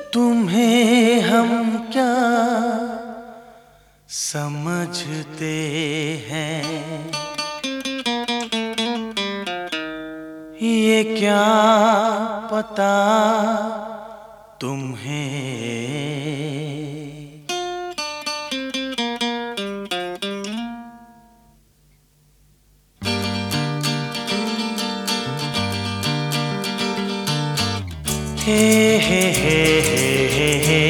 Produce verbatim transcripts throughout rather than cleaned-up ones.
तुम्हें हम क्या समझते हैं, ये क्या पता तुम्हें। हे हे हे हे हे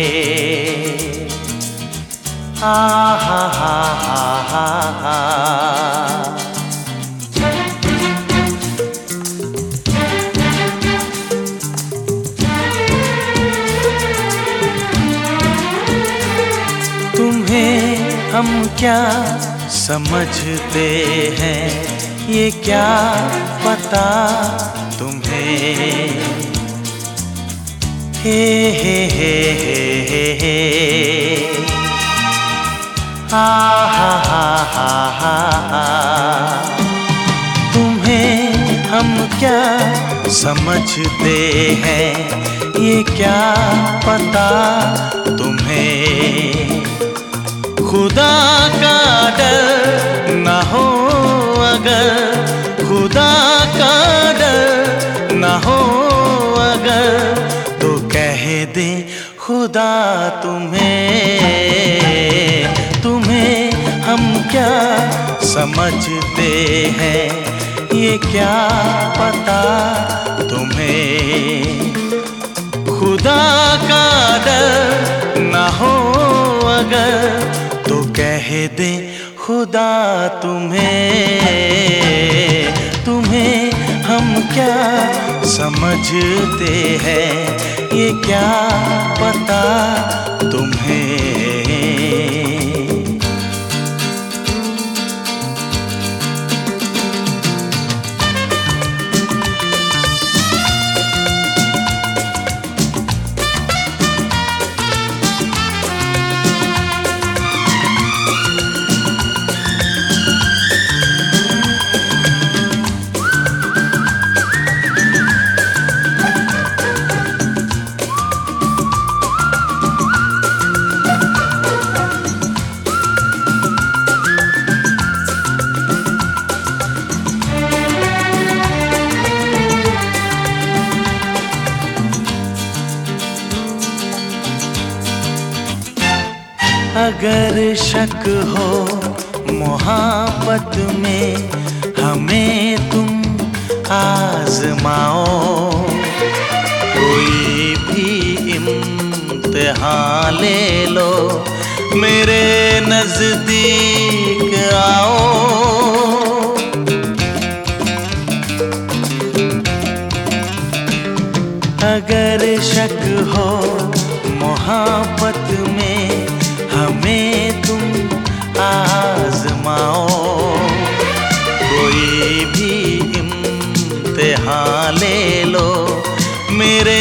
आ हा हा हा हा हा। तुम्हें हम क्या समझते हैं, ये क्या पता तुम्हें। हे हे हे हे हे आ हा हा हा हा हा। तुम्हें हम क्या समझते हैं, ये क्या पता तुम्हें। खुदा का डर न हो अगर, खुदा का डर न हो अगर, तो कह दे खुदा तुम्हें। तुम्हें हम क्या समझते हैं, ये क्या पता तुम्हें। खुदा का डर न हो अगर, तो कह दे खुदा तुम्हें। तुम्हें हम क्या समझते हैं, ये क्या पता तुम्हें। अगर शक हो मोहब्बत में, हमें तुम आजमाओ। कोई भी इम्तिहान ले लो, मेरे नजदीक आओ। अगर शक हो मोहब्बत में, हमें तुम आजमाओ। कोई भी इम्तिहान ले लो, मेरे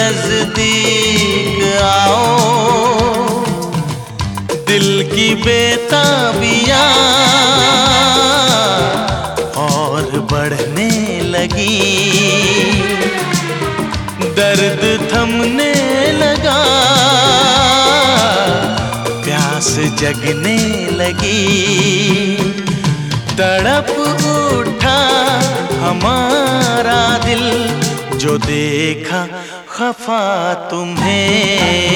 नजदीक आओ। दिल की बेताबियां और बढ़ने लगी, दर्द थमने लगा, प्यास जगने लगी। तड़प उठा हमारा दिल, जो देखा खफा तुम्हें।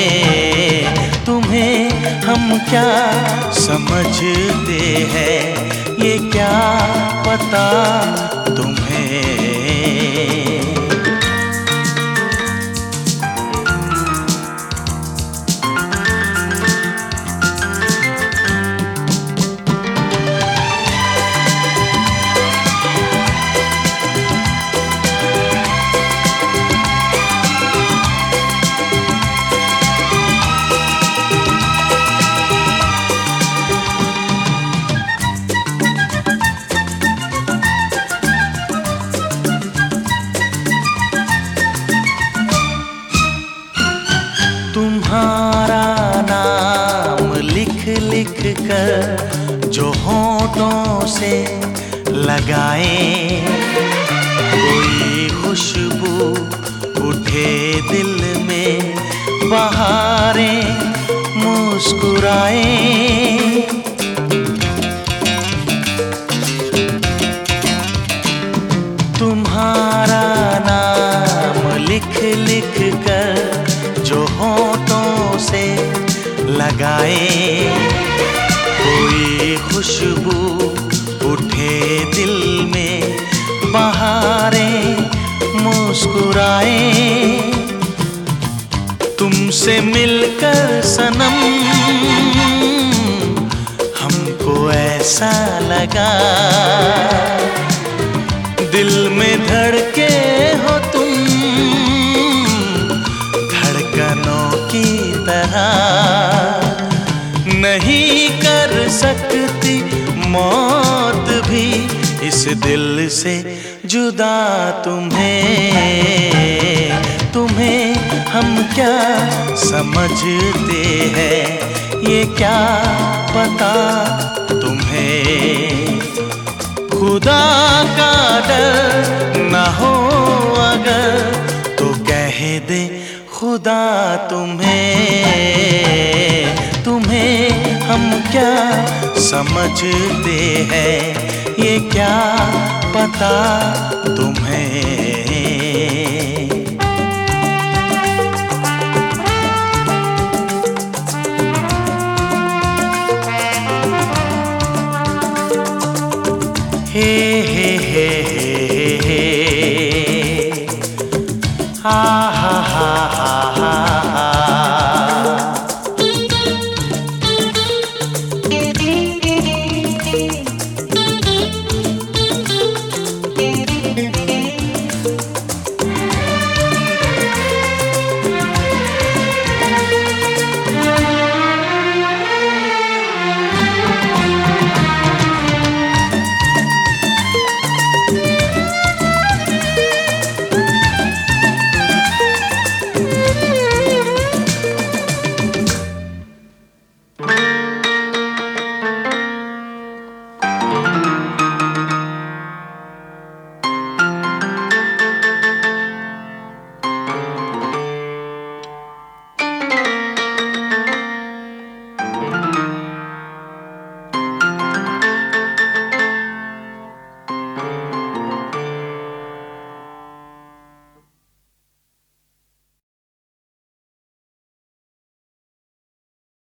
तुम्हें हम क्या समझते हैं, ये क्या पता तुम्हें। तुम्हारा नाम लिख लिख कर जो होठों से लगाए, कोई खुशबू उठे दिल में, मुस्कुराए। तुम्हारा नाम लिख लिख कर जो होठों से लगाए, कोई खुशबू उठे दिल में, बहारें मुस्कुराए। तुमसे मिलकर सनम हमको ऐसा लगा, दिल में धड़के हो तुम धड़कनों की तरह। नहीं कर सकती मौत भी इस दिल से जुदा तुम्हें। तुम्हें हम क्या समझते हैं, ये क्या पता तुम्हें। खुदा का डर न हो अगर तो कह दे खुदा तुम्हें। तुम्हें हम क्या समझते हैं, ये क्या पता तुम्हें। हे हे हे हे हे, आ